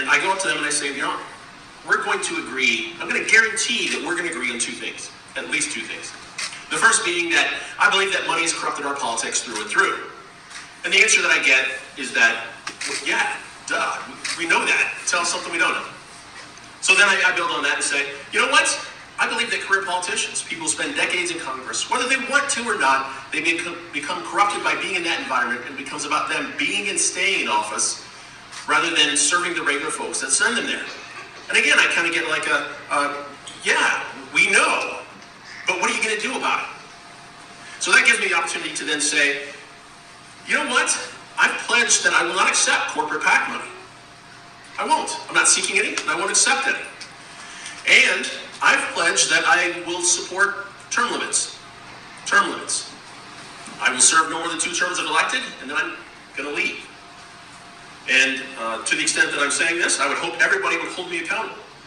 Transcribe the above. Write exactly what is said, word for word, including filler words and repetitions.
And I go up to them and I say, you know, we're going to agree, I'm going to guarantee that we're going to agree on two things, at least two things. The first being that I believe that money has corrupted our politics through and through. And the answer that I get is that, well, yeah, duh, we know that. Tell us something we don't know. So then I, I build on that and say, you know what? I believe that career politicians, people who spend decades in Congress, whether they want to or not, they become, become corrupted by being in that environment, and it becomes about them being and staying in office rather than serving the regular folks that send them there. And again, I kind of get like a, uh, yeah, we know, but what are you going to do about it? So that gives me the opportunity to then say, you know what? I've pledged that I will not accept corporate PAC money. I won't. I'm not seeking any, and I won't accept it. And I've pledged that I will support term limits. Term limits. I will serve no more than two terms if elected, and then I'm going to leave. And uh, to the extent that I'm saying this, I would hope everybody would hold me accountable.